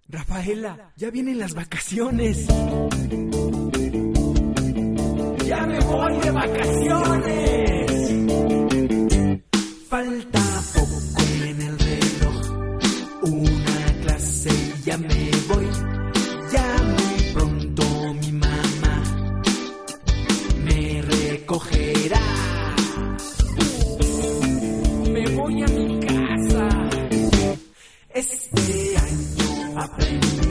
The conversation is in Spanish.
Rafaela, ya vienen las vacaciones. ¡Ya me voy de vacaciones! Falta poco en el reloj, una clase y ya me voy. Ya muy pronto mi mamá me recogerá. Me voy a mi casa. Este año aprendí